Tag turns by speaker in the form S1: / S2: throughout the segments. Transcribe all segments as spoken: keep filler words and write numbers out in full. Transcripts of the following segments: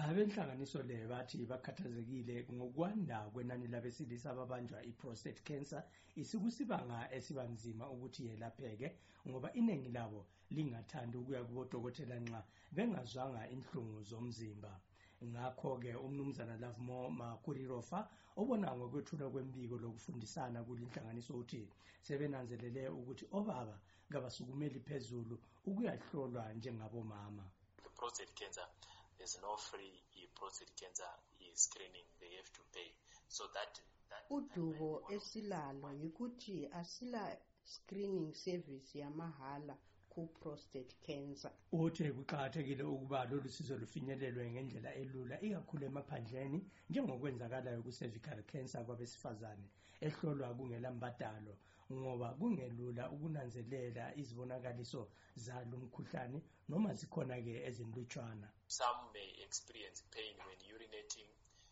S1: Abenhlanganiso le bathi bakhathazekile ngokwanda kwenani labesilisa ababanjwa i-prostate cancer isikusibanga esibanzima ukuthi yelapheke ngoba iningi labo lingathandi ukuya kubodokotela nxa bengazwanga inhlungu zomzimba. Ngakho-ke umnumzana Lovemore Makurirofa obona ngokwethulwa kwembiko lokufundisana kulinhlanganiso uthi sebenanzelele ukuthi obaba kabasukumeli phezulu ukuyahlolwa njengabomama.
S2: Prostate cancer, there's no free prostate cancer screening, they have to pay. So that, that
S3: udubo esilalo yikuthi asila screening service yamahala ku prostate cancer.
S1: Uthe kuqakathekile ukuba lolu sizo lufinyelelwe ngendlela elula ikakhulu emaphandleni njengokwenzakalayo ku cervical cancer kwabesifazane ehlolwa kungela mbadalo ngoba kungelula ukunanzelela izibonakaliso zalo mkhuhlane noma zikhona ke ezinlutshwana.
S2: Some may experience pain when urinating,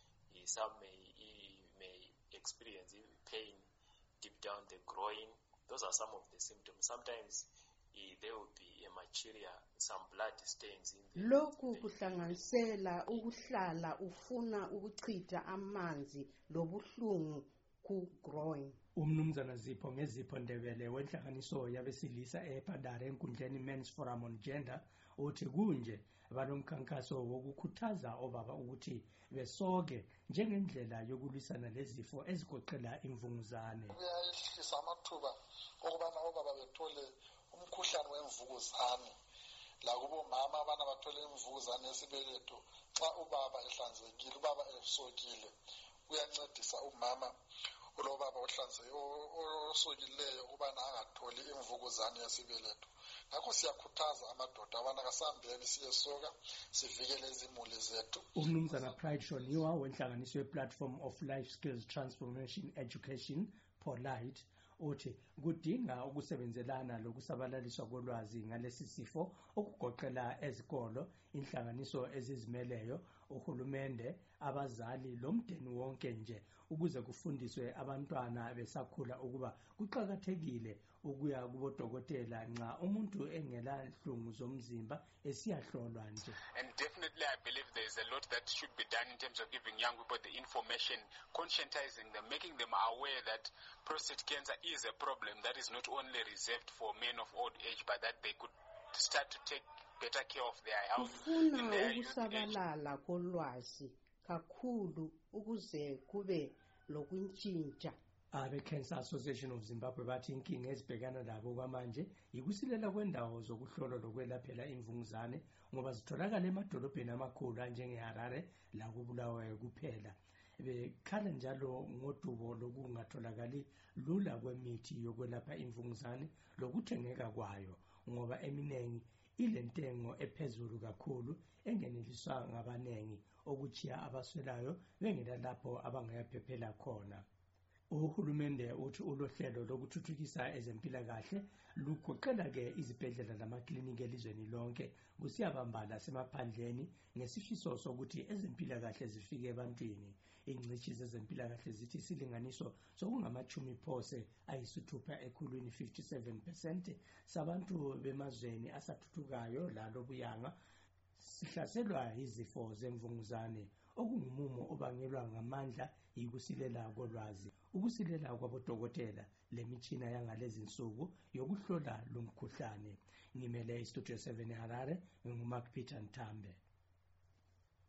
S2: some may, may experience pain deep down the groin. Those are some of the symptoms. Sometimes there will be hematuria, some blood stains in the
S3: lokhu kuhlanganisela ukuhlala ufuna ukuchitha amanzi lobuhlungu ku groin.
S1: Umnumzana Zipho ngezipho Ndebele wenhlanganiso yabesilisa ePadare enkundleni Men's Forum on Gender uthi kunje balomkhankaso wokukhuthaza obaba ukuthi besoke njengendlela yokulwisana lezifo ezigoqela imvunguzane.
S4: Kuyayehlisa amathuba okubana obaba bethole umkhuhlane wemvukuzane la kubo mama abana bathole imvukuzane esibeletho xa ubaba ehlanzekile ubaba esokile uyancedisa umama ulobaba ohlanzekile osokileyo ukubana angatholi imvukuzane yesibeletho. Ngakho siyakhuthaza amadoda abana kasambeni siyesoka sivikele izimuli zethu.
S1: Umnumzana Pride Shoniwa wenhlanganiso ye-Platform of Life Skills Transformation Education Polite uthi kudinga ukusebenzelana lokusabalaliswa kolwazi ngalesi sifo okugoqela ezikolo, inhlanganiso ezizimeleyo, uhulumende, abazali lomndeni wonke nje ukuze kufundiswe abantwana besakhula ukuba kuqhakathekile ukuya kubodokotela nxa umuntu engela inhlungu zomzimba esiyahlolwa nje.
S5: And definitely I believe there is a lot that should be done in terms of giving young people the information, conscientizing them, making them aware that prostate cancer is a problem that is not only reserved for men of old age, but that they could start to take better care of their health in their youth age.
S3: Ukusabalala kolwazi kakhulu ukuze kube lokuntshintsha.
S1: Abe Cancer Association of Zimbabwe bathi inkinga ezibhekana labo kwamanje yikusilela kwendawo zokuhlola lokwelaphela imvunguzane ngoba zitholakala emadolobheni amakhulu anjengeHarare la kuBulawayo kuphela. Bekhala njalo ngodubo lokungatholakali lula kwemithi yokwelapha imvunguzane lokuthengeka kwayo ngoba eminengi ilentengo ephezulu kakhulu engeneliswa ngabanengi okuchiya abaswelayo bengela lapho abangayaphephela khona. Uhulumende uthi ulohlelo lokuthuthukisa ezempilakahle lugoqela ke izibhedlela lamakliniki elizweni lonke kusiyabambala semaphandleni ngesifiso sokuthi ezempilakahle zifike ebantwini. Ingcitshi zezempilakahle zithi silinganiso sokungamachumi phose ayisithupha ekhulwini fifty-seven percent sabantu bemazweni asathuthukayo lalo buyanga sihlaselwa izifo zemvunguzane okungumumo obangelwa ngamandla yikusilela kolwazi ukusilela kwabodokotela lemitshina yangalezi insuku yokuhlola lo mkhuhlane. Ngimele iStudio seven Harare, nginguMark Peter Ntambe.